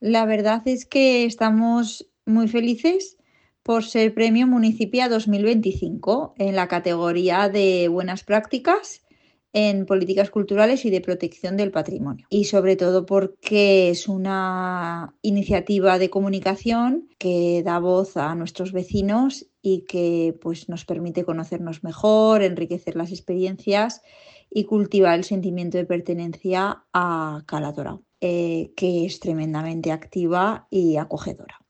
La verdad es que estamos muy felices por ser Premio Municipia 2025 en la categoría de Buenas Prácticas en Políticas Culturales y de Protección del Patrimonio. Y sobre todo porque es una iniciativa de comunicación que da voz a nuestros vecinos y que pues, nos permite conocernos mejor, enriquecer las experiencias y cultivar el sentimiento de pertenencia a Cala Torao, que es tremendamente activa y acogedora.